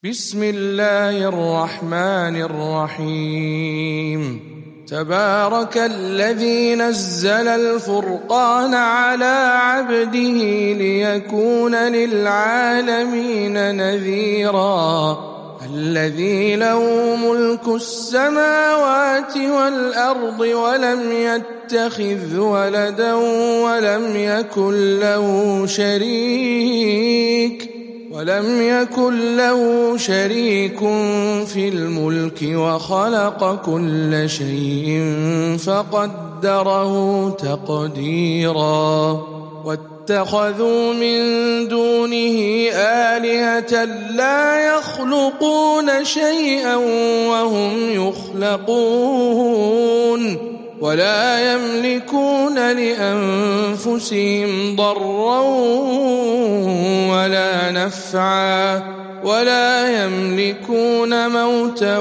بسم الله الرحمن الرحيم. تبارك الذي نزل الفرقان على عبده ليكون للعالمين نذيرا. الذي له ملك السماوات والأرض ولم يتخذ ولدا ولم يكن له شريك في الملك وخلق كل شيء فقدره تقديرا. واتخذوا من دونه آلهة لا يخلقون شيئا وهم يخلقون ولا يملكون لأنفسهم ضرا ولا نفعا ولا يملكون موتا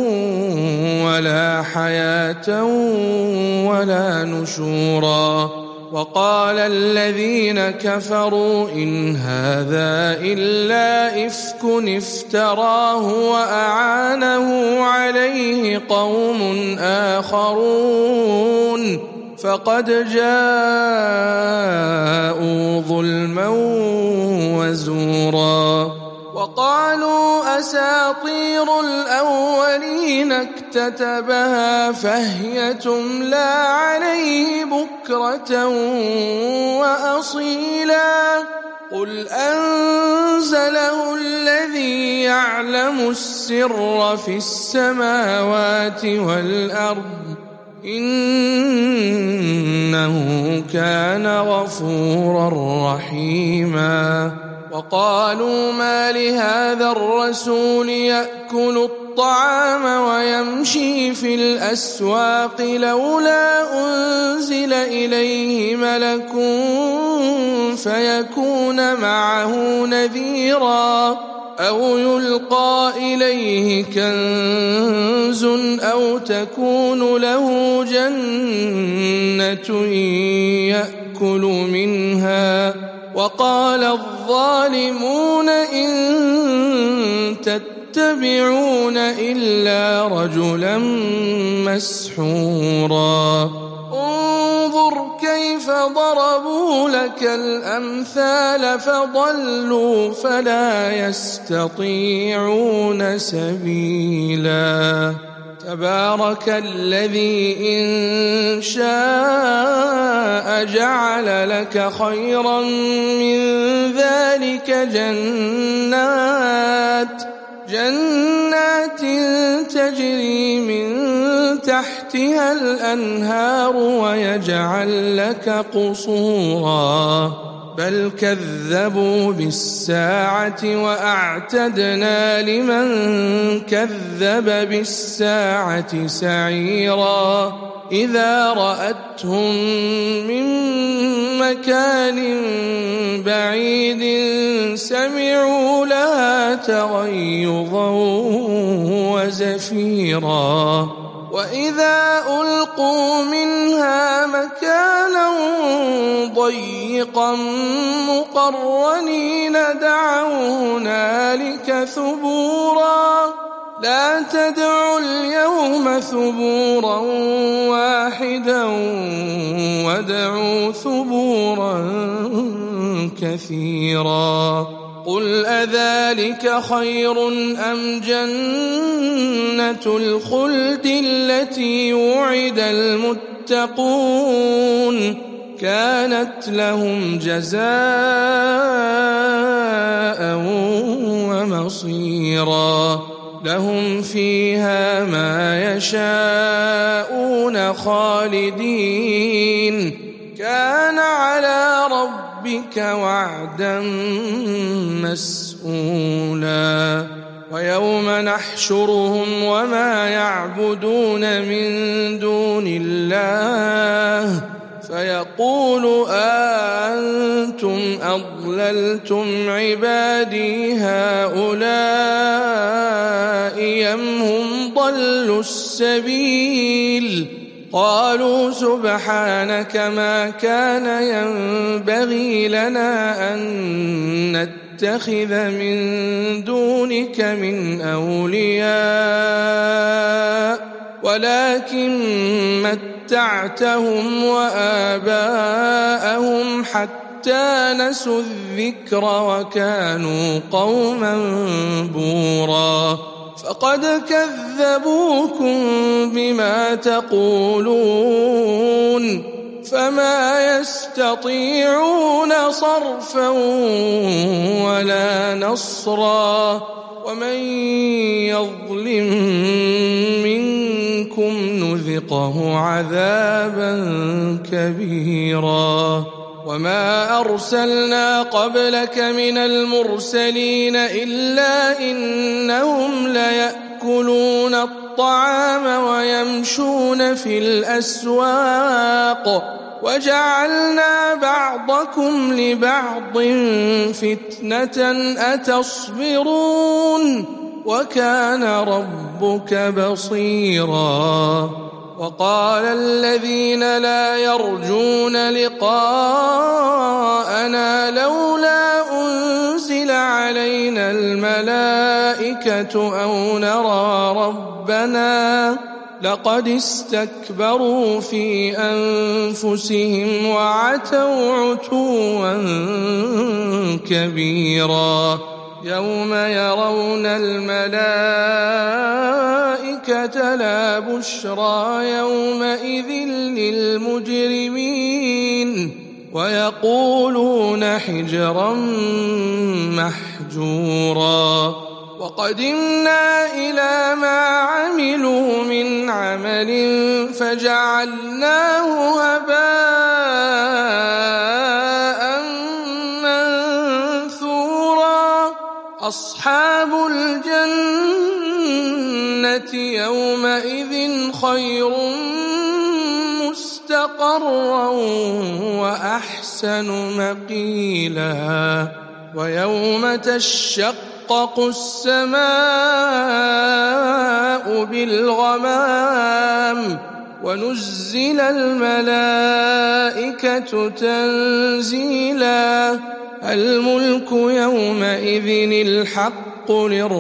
ولا حياة ولا نشورا. وقال الذين كفروا إن هذا إلا إفك افتراه وأعانه عليه قوم آخرون فقد جاءوا ظلما وزورا. وقالوا أساطير الأولين اكتتبها فهي تملى عليه بكرة وأصيلا. قل أنزله الذي يعلم السر في السماوات والأرض إنه كان غفورا رحيما. وقالوا ما لهذا الرسول يأكل الطعام ويمشي في الأسواق لولا أنزل إليه ملك فيكون معه نذيرا أو يلقى إليه كنز أو تكون له جنة يأكل منها. وقال الظالمون إن تتبعون إلا رجلا مسحورا. انظر كيف ضربوا لك الأمثال فضلوا فلا يستطيعون سبيلا. تبارك الذي إن شاء جعل لك خيرا من ذلك جنات تجري من تحتها الأنهار ويجعل لك قصورا بل كذبوا بالساعة وأعتدنا لمن كذب بالساعة سعيرا. إذا رأتهم من مكان بعيد سمعوا لها تغيظا وزفيرا. وإذا ألقوا منها مكانا ضيقا مقرنين دعوا هنالك ثبورا. لا تدعوا اليوم ثبورا واحدا وادعوا ثبورا كثيرا. قل أذلك خير أم جنة الخلد التي وعد المتقون كانت لهم جزاء ومصيرا. لهم فيها ما يشاءون خالدين كان على ربك وعدا مسئولا. ويوم نحشرهم وما يعبدون من دون الله فيقول أأنتم أضللتم عبادي هؤلاء أم هم ضلوا السبيل. قالوا سبحانك ما كان ينبغي لنا أن نتخذ من دونك من أولياء ولكن متعتهم وآباءهم حتى نسوا الذكر وكانوا قوما بورا فقد كذبوكم بما تقولون فما يستطيعون صرفا ولا نصرا ومن يظلم منكم نذقه عذابا كبيرا وما أرسلنا قبلك من المرسلين إلا إنهم ليأكلون الطعام ويمشون في الأسواق وجعلنا بعضكم لبعض فتنة أتصبرون وكان ربك بصيرا وقال الذين لا يرجون لقاءنا لولا أنزل علينا الملائكة أو نرى ربنا لقد استكبروا في أنفسهم وعتوا عتوا كبيرا يوم يرون الملائكة لا بشرى يومئذ للمجرمين ويقولون حجرا محجورا وقدمنا إلى ما عملوا من عمل فجعلناه هباء منثورا أصحاب الجنة يومئذ خير مستقرا وأحسن مقيلا ويوم تشقق السماء بالغمام ونزل الملائكة تنزيلا الملك يومئذ الحق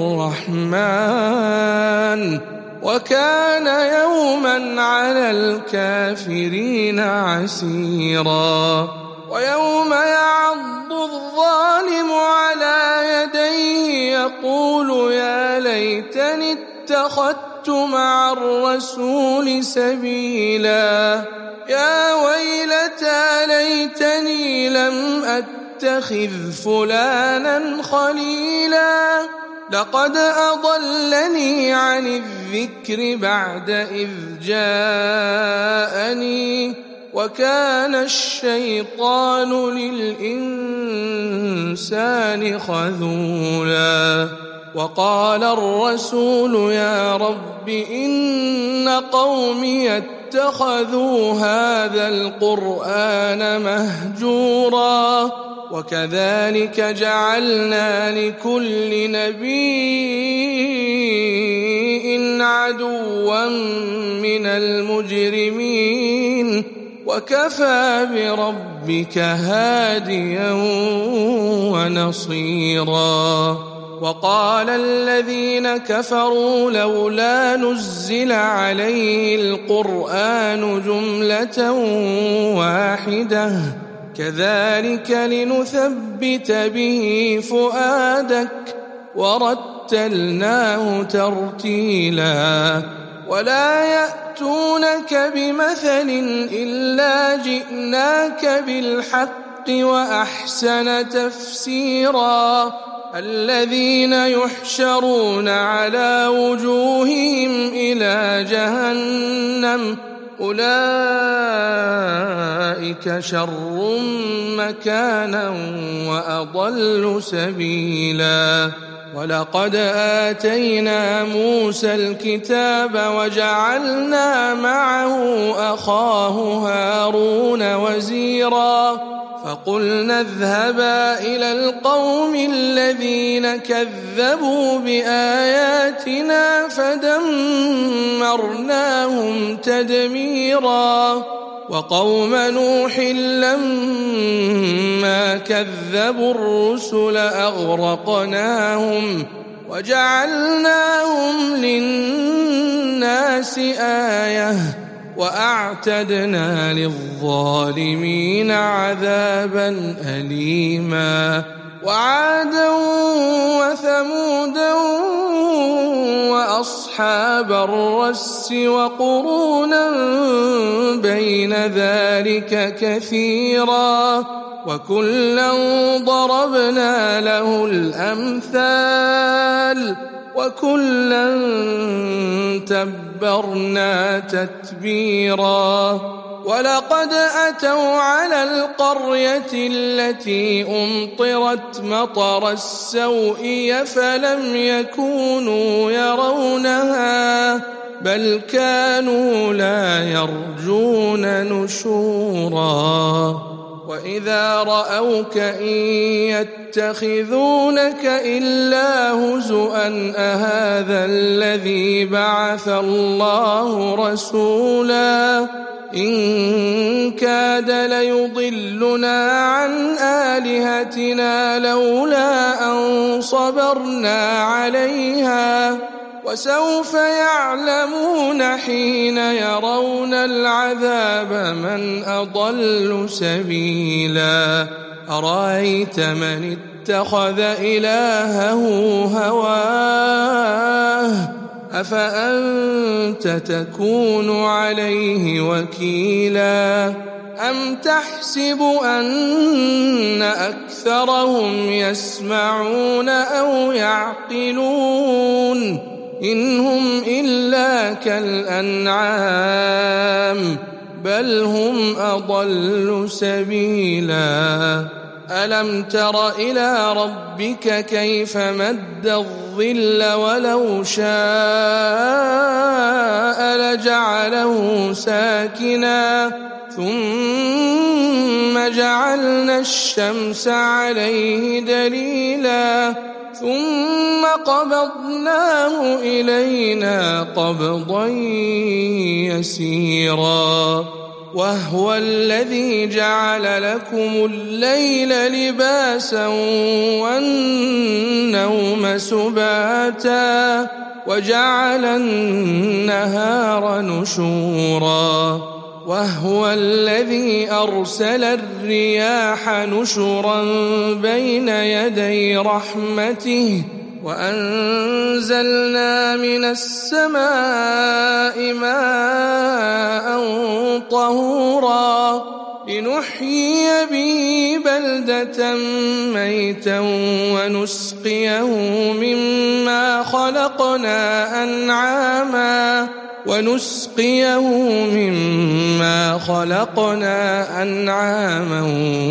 للرحمن وكان يوما على الكافرين عسيرا ويوم يعض الظالم على يديه يقول يا ليتني اتخذت مع الرسول سبيلا يا ويلتى ليتني لم أتخذ فلانا خليلا لقد أضلني عن الذكر بعد إذ جاءني وكان الشيطان للإنسان خذولا وقال الرسول يا رب إن قومي اتخذوا هذا القرآن مهجورا وكذلك جعلنا لكل نبي عدوا من المجرمين وكفى بربك هاديا ونصيرا وقال الذين كفروا لولا نزل عليه القرآن جملة واحدة كذلك لنثبت به فؤادك ورتلناه ترتيلا ولا يأتونك بمثل إلا جئناك بالحق وأحسن تفسيرا الذين يحشرون على وجوههم إلى جهنم أولئك شر مكانا وأضل سبيلا ولقد آتينا موسى الكتاب وجعلنا معه أخاه هارون وزيرا فقلنا اذهبا إلى القوم الذين كذبوا بآياتنا فدمرناهم تدميرا وقوم نوح لما كذبوا الرسل أغرقناهم وجعلناهم للناس آية وأعتدنا للظالمين عذابا أليما وعادا وثمودا وأصحاب الرس وقرونا بين ذلك كثيرا وكلا ضربنا له الأمثال وكلا تبرنا تتبيرا ولقد أتوا على القرية التي أمطرت مطر السوء فلم يكونوا يرونها بل كانوا لا يرجون نشورا وإذا رأوك إن يتخذونك إلا هزؤا أهذا الذي بعث الله رسولا إن كاد ليضلنا عن آلهتنا لولا أن صبرنا عليها وسوف يعلمون حين يرون العذاب من أضل سبيلا أرأيت من اتخذ إلهه هواه أفأنت تكون عليه وكيلا أم تحسب أن أكثرهم يسمعون أو يعقلون إن هم إلا كالأنعام بل هم أضل سبيلا ألم تر إلى ربك كيف مد الظل ولو شاء لجعله ساكنا ثم جعلنا الشمس عليه دليلا ثم قبضناه إلينا قبضا يسيرا وهو الذي جعل لكم الليل لباسا والنوم سباتا وجعل النهار نشورا وهو الذي أرسل الرياح نشرا بين يدي رحمته وأنزلنا من السماء ماء طهورا لنحيي به بلدة ميتا ونسقيه مما خلقنا أنعاما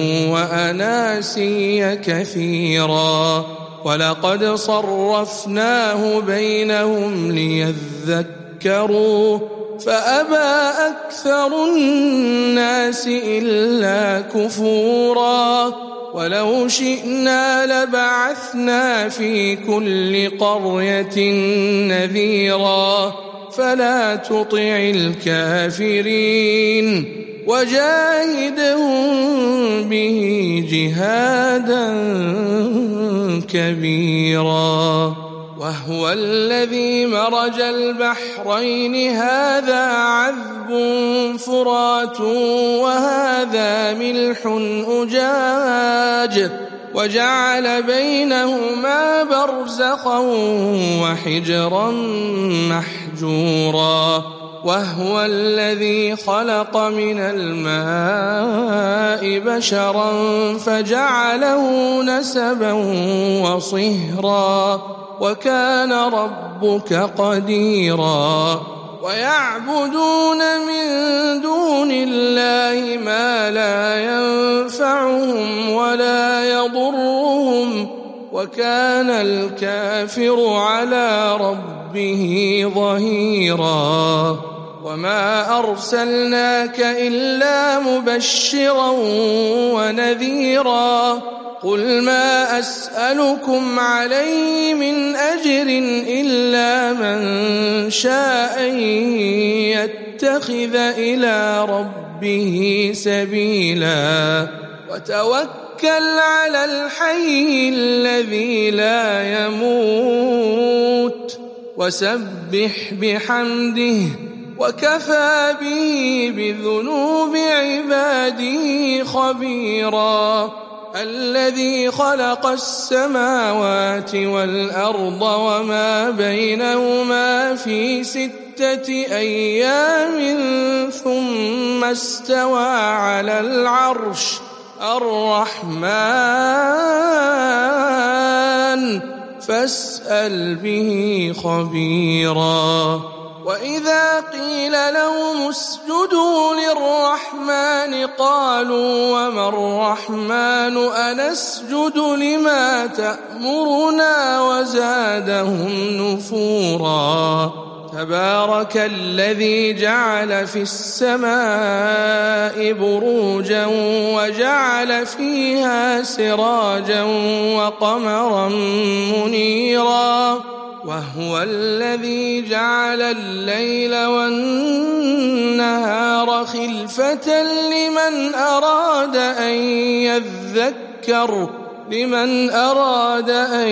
وأناسيا كثيرا ولقد صرفناه بينهم ليذكروا فأبى أكثر الناس إلا كفورا ولو شئنا لبعثنا في كل قرية نذيرا فلا تطع الكافرين وجاهدهم به جهادا كبيرا وهو الذي مرج البحرين هذا عذب فرات وهذا ملح أجاج وجعل بينهما برزخا وحجرا محجورا وهو الذي خلق من الماء بشرا فجعله نسبا وصهرا وكان ربك قديرا ويعبدون من دون الله ما لا ينفعهم ولا يضرهم وكان الكافر على ربه ظهيرا وما أرسلناك إلا مبشرا ونذيرا قل ما أسألكم عليه من أجر إلا من شاء يتخذ إلى ربه ربه سبيلا وتوكل على الحي الذي لا يموت وسبح بحمده وكفى به بذنوب عباده خبيرا الذي خلق السماوات والأرض وما بينهما في 6 أيام ثم استوى على العرش الرحمن فاسأل به خبيرا وإذا قيل لهم اسجدوا للرحمن قالوا وما الرحمن أنسجد لما تأمرنا وزادهم نفورا تبارك الذي جعل في السماء بروجا وجعل فيها سراجا وقمرا منيرا وهو الذي جعل الليل والنهار خلفة لمن أراد أن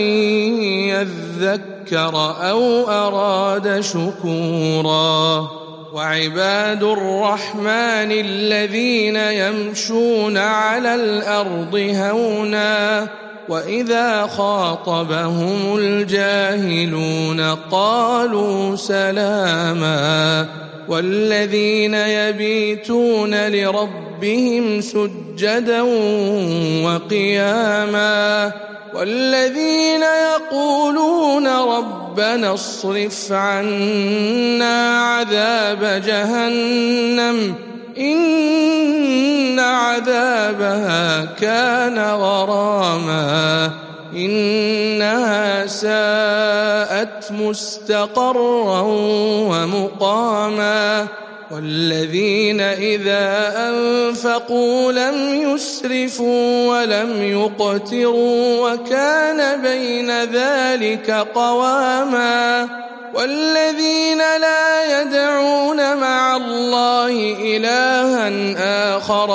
يذكر أو أراد شكورا وعباد الرحمن الذين يمشون على الأرض هونا وإذا خاطبهم الجاهلون قالوا سلاما والذين يبيتون لربهم سجدا وقياما والذين يقولون ربنا اصرف عنا عذاب جهنم إن عذابها كان غراما إنها ساءت مستقرا ومقاما والذين إذا أنفقوا لم يسرفوا ولم يقتروا وكان بين ذلك قواما والذين لا يدعون مع الله إلها آخر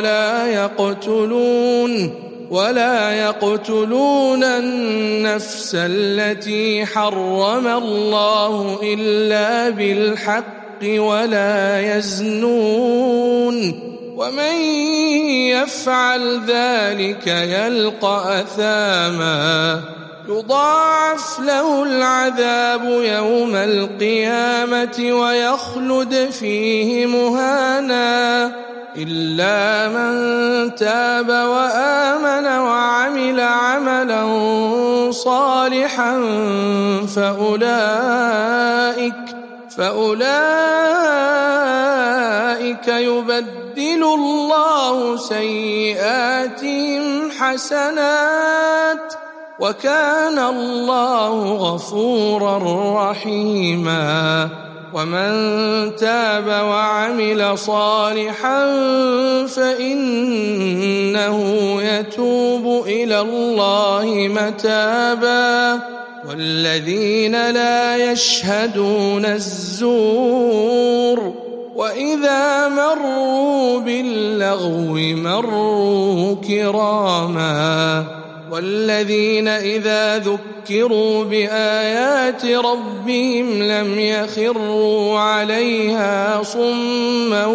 ولا يقتلون النفس التي حرم الله إلا بالحق ولا يزنون ومن يفعل ذلك يلقى أثاما يضاعف له العذاب يوم القيامة ويخلد فيه مهانا إلا من تاب وآمن وعمل عملا صالحا فأولئك يبدل الله سيئاتهم حسنات وكان الله غفورا رحيما ومن تاب وعمل صالحا فإنه يتوب إلى الله متابا والذين لا يشهدون الزور وإذا مروا باللغو مروا كراما والذين إذا ذكروا بآيات ربهم لم يخروا عليها صما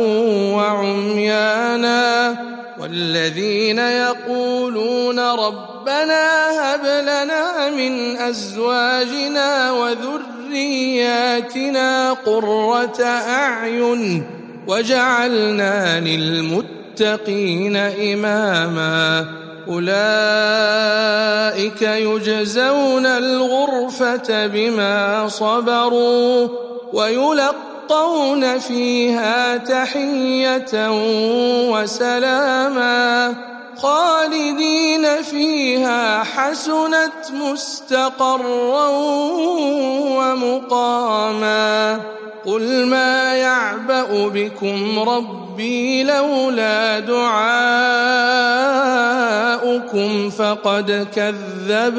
وعميانا والذين يقولون ربنا هب لنا من أزواجنا وذرياتنا قرة أعين وجعلنا للمتقين إماما أولئك يجزون الغرفة بما صبروا ويلقون فيها تحية وسلاما خالدين فيها حسنت مستقرا ومقاما قل ما يعبأ بكم ربي لولا دعاؤكم فقد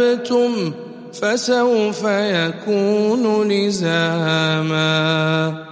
كذبتم فسوف يكون لزاما